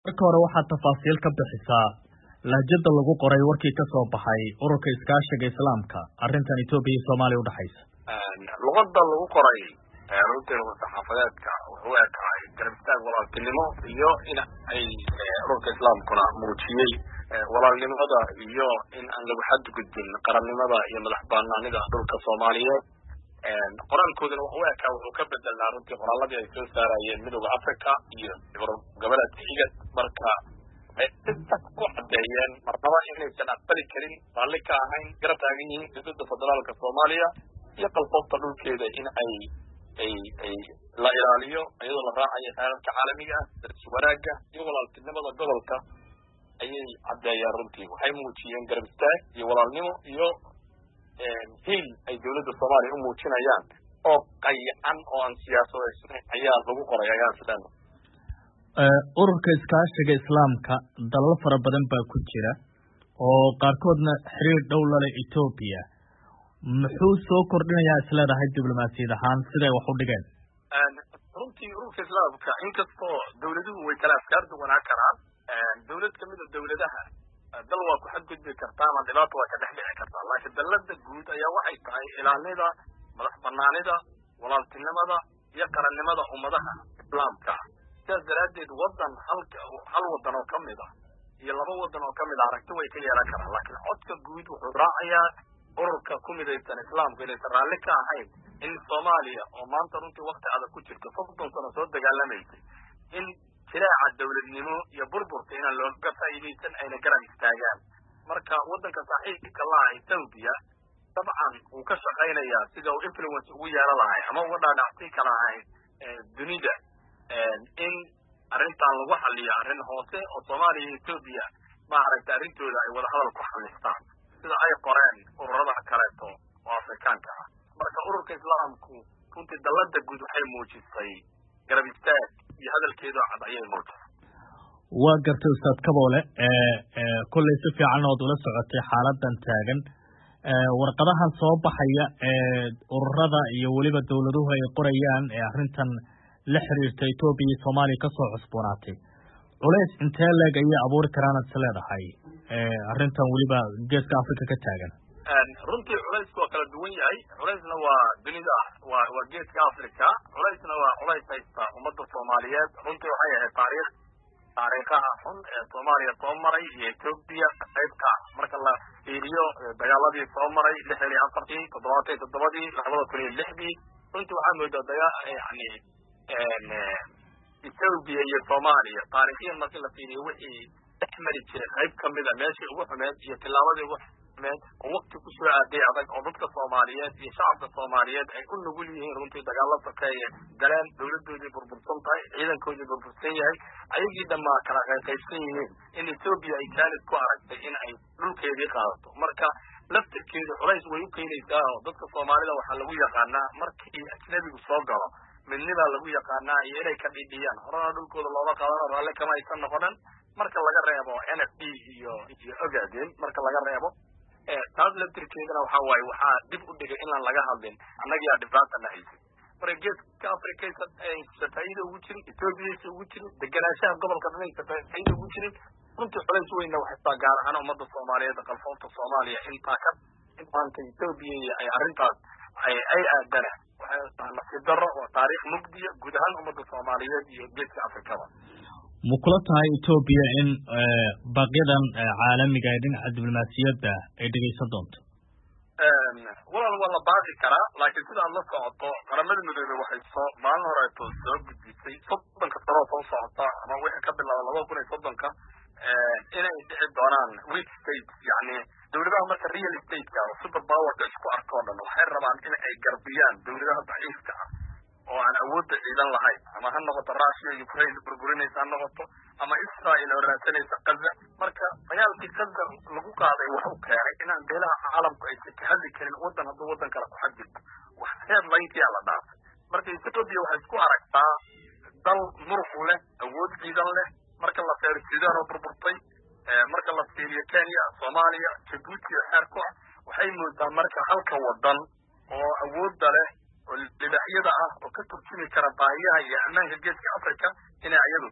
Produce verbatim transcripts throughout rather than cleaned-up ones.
marka hore waxaad tafaasiil ka bixisaa lahjada lagu qoray warkii ka soo baxay ururka iskaashiga islaamka arrintan Itoobiya iyo Soomaaliya u dhaxaysa. luqadda lagu qoray runtii saxaafadeedka wuxuu eekaay garab istaag walaaltinimo iyo in ay ururka islaamkuna muujiyey walaalnimada iyo in aan lagu xadgudbin qarannimada iyo madaxbannaanida dhulka Soomaaliyeed. qoraalkoodana wuxuu eekaa wuxuu ka bedelnaa runtii qoraaladii ay soo saarayeen midowga Afrika iyo goboleedka IGAD marka intaas ku cadeeyeen marnaba inaysan aqbali karin raalli ka ahayn garab taagan yihiin dowladda federaalka Soomaaliya iyo qalfoofta dhulkeeda in ay ay ay la ilaaliyo iyadoo la raacayo xeerarka caalamiga ah wanaagga iyo walaaltinimada gobolka ayay cadeeyeen runtii waxay muujiyeen garab istaag iyo walaalnimo iyo hiil ay dowladda Soomaaliya u muujinayaan oo qayacan oo aan siyaasadeysnayn ayaa lagu qoray ayaan sidaan ururka iskaashiga islaamka dalal fara badan baa ku jira oo qaarkoodna xiriir dhow la leh Itoobiya muxuu soo kordhinayaa isleedahay diblomaasiyad ahaan siday wax u dhigeen runtii ururka islaamka inkastoo dowladuhu way kala afkaar duwanaa karaan dowlad kamid ah dowladaha dal waa ku xadgudbi kartaa ama dhibaato waa ka dhex dhici kartaa laakiin dalada guud ayaa waxay tahay ilaalinida madax banaanida walaaltinimada iyo qarannimada ummadaha islaamka sidaas daraaddeed wadan halka hal wadan oo kamid ah iyo laba wadan oo kamid ah aragti way ka yeelan karaan laakiin codka guud wuxuu raacayaa ururka ku midaysan islaamka inaysan raalli ka ahayn in Soomaaliya oo maanta runtii waqti adag ku jirto soddon sano soo dagaalamaysay in jiraaca dowladnimo iyo burburka inaan looga faa'iidaysan ayna garab istaagaan marka wadanka saaxiibka la ah Itoobiya dabcan uu ka shaqaynayaa sida uu influence ugu yeelan lahaa ama uga dhaadhacsi kala ahayd dunida in arrintan lagu xalliyo arrin hoose oo Soomaaliya iyo Itoobiya ma aragta arrintooda ay wada hadal ku xallistaan sida ay qoreen ururada kaleeto oo Afrikaanka ah marka ururka islaamku runtii dalada guud waxay muujisay garab istaag iyo hadalkeeda cad ayay muujisay waa gartay ustaad Kaboole ee kulay si fiican oo ula socotay xaaladan taagan warqadahan soo baxaya ee ururada iyo waliba dawladuhu ay qorayaan ee arrintan la xiriirta Itoobiya iyo Soomaaliya ka soo cusboonaatay culays intee leeg ay abuuri karaan isleedahay ee arrintan waliba geeska Afrika ka taagan runtii culaysku waa kala duwan yahay culaysna waa dunida waa waa geeska Afrika culaysna waa culays haysta ummadda Soomaaliyeed runtii waxay ahayd taariikh taariikhaha xun ee Soomaaliya soo maray iyo Itoobiya qaybka marka la fiiriyo dagaaladii soo maray lixdan iyo afartii toddobaatan iyo toddobadii labada kun iyo lixdii runtii waxaa moodaa dagaal yani Itoobiya iyo Soomaaliya taariikhiyan marka la fiiriyo wixii dhexmari jiray qayb kamid ah meeshii ugu xumeed iyo tilaabadii ugu xumeed oo waqti ku soo aaday adag oo dadka Soomaaliyeed iyo shacabka Soomaaliyeed ay u nugul yihiin runtii dagaalada sokeeye galeen dowladoodii burbursan tahay ciidankoodii burbursan yahay ayagii dhammaa kala qaybsan yihiin in Itoobiya ay kaalid ku aragtay in ay dhulkeedii qaadato marka laftirkeedu culays way u keenaysaa oo dadka Soomaalida waxaa lagu yaqaanaa markii ajnabigu soo galo midnida lagu yaqaanaa iyo inay ka dhidhiyaan horena dhulkooda looga qaadano raalli kama aysan noqonin marka laga reebo N F D iyo iyo ogaadeen marka laga reebo ee taas laftirkeedana waxaa waaye waxaa dib u dhigay inaan laga hadlin annaga dhibaata nahaysay marka geeska Afrika ay faa'iido ugu jirin Itoobiya ugu jirin deganaanshaha gobolka dhanka faa'iido ugu jirin runtii culays weyn waxaa gaar ahaan ummadda Soomaaliyeed qalfoofta Soomaaliya inta ka inta Itoobiya ay arrintaas ay ay aadana waxay nasiib darro oo taariikh mugdiya guud ahaan ummadda Soomaaliyeed iyo geeska Afrika mukula tahay Itoobiya in baaqiyadan caalamiga ee dhinaca diblomaasiyadda ay dhigaysan doonto walaal waa la baaqi karaa laakiin sida aad la socoto qaramada midoobay waxay soo maalin horeeto soo gudbisay soddonka sano soo socota ama wixii ka bilaaba laba kun iyo soddonka inay dhici doonaan weak states yani dowladaha marka real estate-ka oo super power-ka isku arko oo dhan waxay rabaan in ay garbiyaan dowladaha daciifka ah oo aan awoodda ciidan lahayn ama ha noqoto Russia iyo Ukraine burburinaysa ha noqoto ama Israel oo raadsanaysa Gaza marka dagaalkii Gaza lagu qaaday wuxuu keenay inaan beelaha caalamku ay ka hadli karin wadan hadduu wadan kale ku xadgudbo wax headline-kii la dhaafay marka Itoobiya waxay isku aragtaa dal muruq leh awood ciidan leh marka la fiiriyo Suudaan oo burburtay marka la fiiriyo Kenya Soomaaliya Djibouti xeerku waxay moodaa marka halka wadan oo awoodda leh oo libaxyada ah oo ka turjumi kara baahiyaha iyo ammaanka geeska Afrika inay ayadu tahay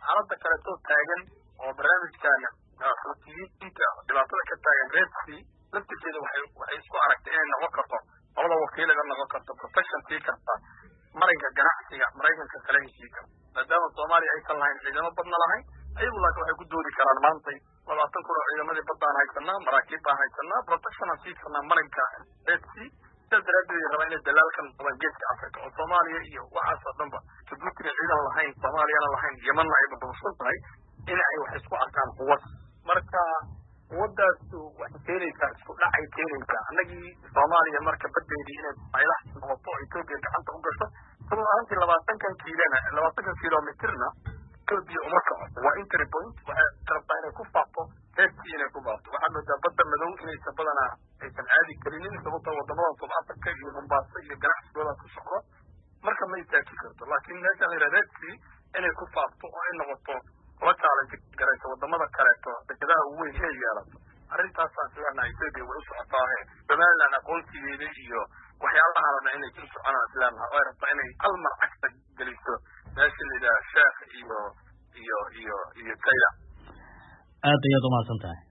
xaaladda kaleetoo taagan oo barnaamijkaana xuutiyiinta dhibaatada ka taagan Red Sea laftirkeeda waxay waxay isku aragtay inay noqon karto labada wakiil laga noqon karto protection tii karta marinka ganacsiga maraykanka kala heshii karta maadaama Soomaaliya aysan lahayn ciidamo badna lahayn ayagu laakiin waxay ku doodi karaan maantay labaatan kun oo ciidamadii baddaan haysanaa maraakiib baan haysanaa protection aan sii karnaa marinka Red Sea sidaas daraaddeed rabaa inay dalaalkan noqdaan geeska Afrika oo Soomaaliya iyo waxaas oo dhanba Djibouti ciidan lahayn Soomaaliyana lahayn Yemenna ay badbaadsan tahay in ay wax isku arkaan quwad marka quwaddaas waxay keenaysaa isku dhacay keenaysaa annagii Soomaaliya marka baddeedii inay aylax noqoto Ethiopia gacanta u gasho sidoo aantii labaatankan kiilana labaatankan kiiloomitirna Ethiopia uma socoto waa entry point waxay rabtaa inay ku faafto heerkii inay ku baafto waxaa moodaa badda madow inaysan badanaa aysan caadi karinin sababtoo waddamadan South Africa iyo Mombasa iyo ganacsigooda ku socdo marka ma istaagi karto laakiin meesha la yidhahdo Red Sea inay ku faafto oo ay noqoto la challenge garayso waddamada kaleeto dekedaha ugu weyn ee yeelato arrintaasaan filaynaa Ethiopia way u socotaa Somaliland aqoonsigeeda iyo waxyaalaha lana inay ku soconaan islaamha oo ay rabtaa inay hal mar cagta geliso meesha la yidhahdo Sheekh iyo iyo iyo iyo Kayla aad ayaad u mahadsantahay